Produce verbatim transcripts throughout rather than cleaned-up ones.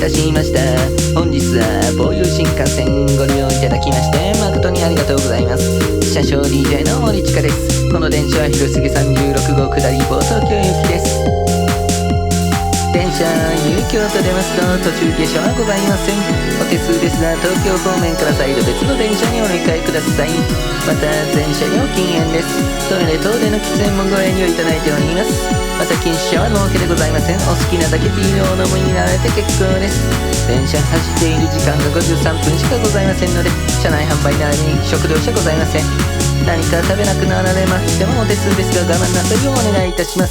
たしました。本日は防友新幹線ご利用いただきまして誠にありがとうございます。車掌 ディージェー の森近です。この電車は広杉さんじゅうろくごう下り房東京行きです。電車有京と出ますと途中下車はございません。お手数ですが東京方面から再度別の電車にお乗り換えください。また全車料禁煙です。トイレ等での喫煙もご遠慮いただいております。また禁止車は設けでございません。お好きなだけビールをお飲みになられて結構です。電車走っている時間がごじゅうさんぷんしかございませんので車内販売なりに食料車ございません。何か食べなくなられましてもお手数ですが我慢なさいをお願いいたします。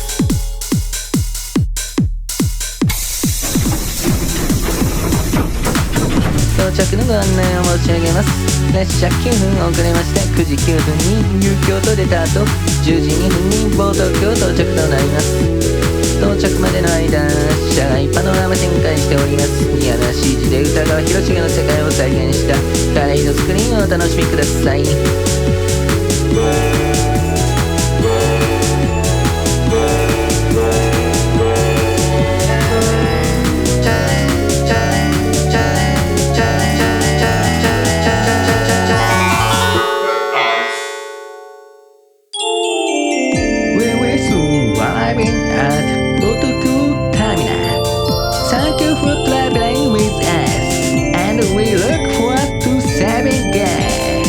到着のご案内を申し上げます。列車きゅうふん遅れましてくじきゅうふんに有京と出た後じゅうじにふんに房東京到着となります。到着までの間車外パノラマ展開しております。宮田 シージ で歌川広重の世界を再現したパレードスクリーンをお楽しみください。Arriving at Otoko Terminal. Thank you for traveling with us, and we look forward to serving you.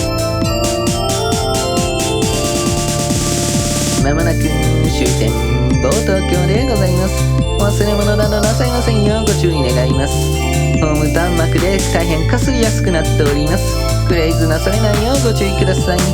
まもなく終点房東京でございます。忘れ物などなさいませんようご注意願います。ホーム弾幕で大変かすりやすくなっております。クレイズなされないようご注意ください。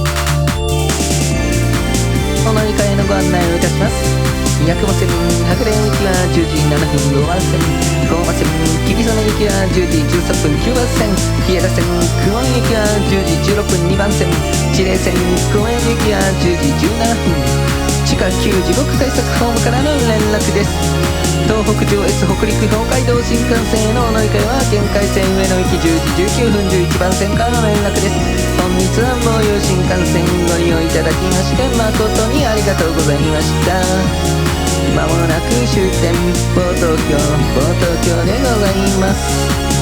お乗り換えのご案内をいたします。八雲線白蓮行きはじゅうじななふんごばん線、高馬線霧雨行きはじゅうじじゅうさんぷんきゅうばん線、日枝線久遠行きはじゅうじじゅうろっぷんにばん線、地霊線高円行きはじゅうじじゅうななふん、地下きゅう地獄対策ホームからの連絡です。東北上越北陸東海道新幹線へのお乗り換えは限界線上野行きじゅうじじゅうきゅうふんじゅういちばん線からの連絡です。本日は防友新幹線ご利用いただきまして誠にありがとうございました。まもなく終点房東京房東京でございます。